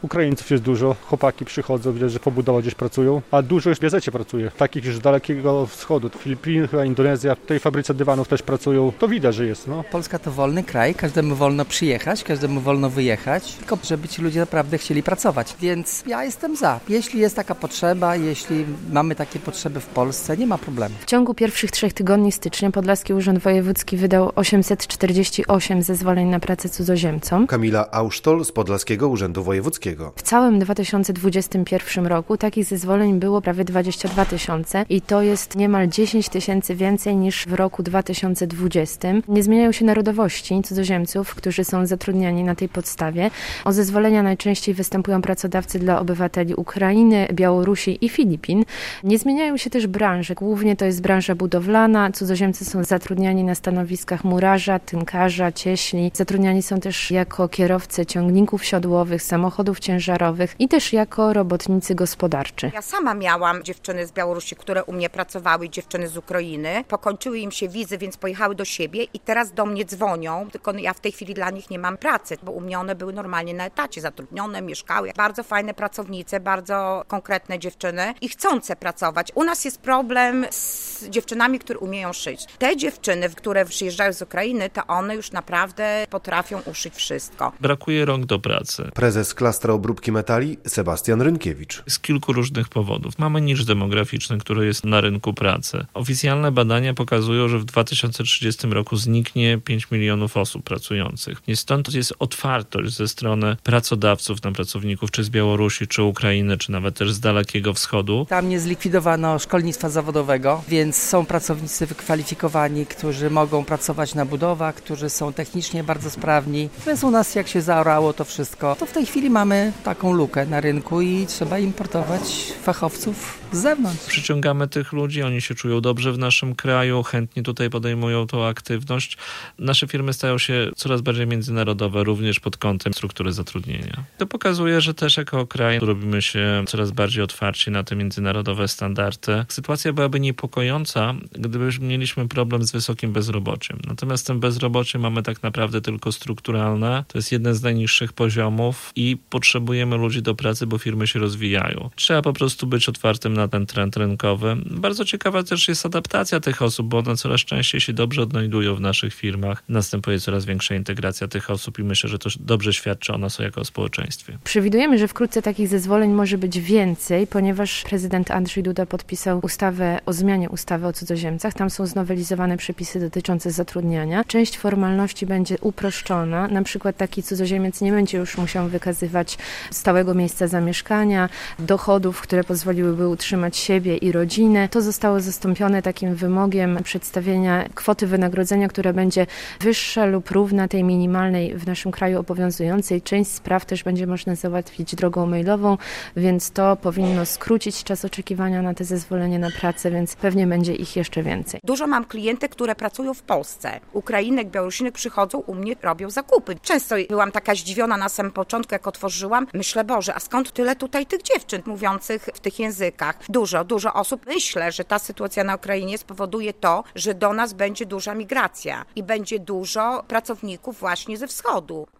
Ukraińców jest dużo, chłopaki przychodzą, widać, że po budowie gdzieś pracują, a dużo już w Bierzecie pracuje, takich już z Dalekiego Wschodu, Filipiny, chyba Indonezja, w tej fabryce dywanów też pracują, to widać, że jest. Polska to wolny kraj, każdemu wolno przyjechać, każdemu wolno wyjechać, tylko żeby ci ludzie naprawdę chcieli pracować, więc ja jestem za. Jeśli jest taka potrzeba, jeśli mamy takie potrzeby w Polsce, nie ma problemu. W ciągu pierwszych 3 tygodni stycznia Podlaski Urząd Wojewódzki wydał 848 zezwoleń na pracę cudzoziemcom. Kamila Ausztol z Podlaskiego Urzędu Wojewódzkiego. W całym 2021 roku takich zezwoleń było prawie 22 000 i to jest niemal 10 000 więcej niż w roku 2020. Nie zmieniają się narodowości cudzoziemców, którzy są zatrudniani na tej podstawie. O zezwolenia najczęściej występują pracodawcy dla obywateli Ukrainy, Białorusi i Filipin. Nie zmieniają się też branże. Głównie to jest branża budowlana. Cudzoziemcy są zatrudniani na stanowiskach murarza, tynkarza, cieśli. Zatrudniani są też jako kierowcy ciągników siodłowych, samochodów ciężarowych i też jako robotnicy gospodarczy. Ja sama miałam dziewczyny z Białorusi, które u mnie pracowały, dziewczyny z Ukrainy. Pokończyły im się wizy, więc pojechały do siebie i teraz do mnie dzwonią, tylko ja w tej chwili dla nich nie mam pracy, bo u mnie one były normalnie na etacie, zatrudnione, mieszkały. Bardzo fajne pracownice, bardzo konkretne dziewczyny i chcące pracować. U nas jest problem z dziewczynami, które umieją szyć. Te dziewczyny, które przyjeżdżają z Ukrainy, to one już naprawdę potrafią uszyć wszystko. Brakuje rąk do pracy. Prezes Klastra Obróbki Metali Sebastian Rynkiewicz. Z kilku różnych powodów. Mamy niż demograficzny, który jest na rynku pracy. Oficjalne badania pokazują, że w 2030 roku zniknie 5 milionów osób pracujących. I stąd jest otwartość ze strony pracodawców na pracowników, czy z Białorusi, czy Ukrainy, czy nawet też z Dalekiego Wschodu. Tam nie zlikwidowano szkolnictwa zawodowego, więc są pracownicy wykwalifikowani, którzy mogą pracować na budowach, którzy są technicznie bardzo sprawni. Więc u nas jak się zaorało to wszystko, to w tej chwili mamy taką lukę na rynku i trzeba importować fachowców z zewnątrz. Przyciągamy tych ludzi, oni się czują dobrze w naszym kraju, chętnie tutaj podejmują tą aktywność. Nasze firmy stają się coraz bardziej międzynarodowe, również pod kątem struktury zatrudnienia. To pokazuje, że też jako kraj robimy się coraz bardziej otwarci na te międzynarodowe standardy. Sytuacja byłaby niepokojąca, gdybyśmy mieliśmy problem z wysokim bezrobociem. Natomiast tym bezrobocie mamy tak naprawdę tylko strukturalne. To jest jeden z najniższych poziomów i potrzebujemy ludzi do pracy, bo firmy się rozwijają. Trzeba po prostu być otwartym na ten trend rynkowy. Bardzo ciekawa też jest adaptacja tych osób, bo one coraz częściej się dobrze odnajdują w naszych firmach. Następuje coraz większa integracja tych osób i myślę, że to dobrze świadczy o nas jako o społeczeństwie. Przewidujemy, że wkrótce takich zezwoleń może być więcej, ponieważ prezydent Andrzej Duda podpisał ustawę o zmianie ustawy o cudzoziemcach. Tam są znowelizowane przepisy dotyczące zatrudniania. Część formalności będzie uproszczona. Na przykład taki cudzoziemiec nie będzie już musiał wykazywać stałego miejsca zamieszkania, dochodów, które pozwoliłyby utrzymać siebie i rodzinę. To zostało zastąpione takim wymogiem przedstawienia kwoty wynagrodzenia, która będzie wyższa lub równa tej minimalnej w naszym kraju obowiązującej. Część spraw też będzie można załatwić drogą mailową, więc to powinno skrócić czas oczekiwania na te zezwolenie na pracę, więc pewnie będzie ich jeszcze więcej. Dużo mam klientek, które pracują w Polsce. Ukrainek, Białorusinek przychodzą u mnie, robią zakupy. Często byłam taka zdziwiona na samym początku, jak otworzyłam. Myślę, Boże, a skąd tyle tutaj tych dziewczyn mówiących w tych językach? Dużo osób. Myślę, że ta sytuacja na Ukrainie spowoduje to, że do nas będzie duża migracja i będzie dużo pracowników właśnie ze wschodu.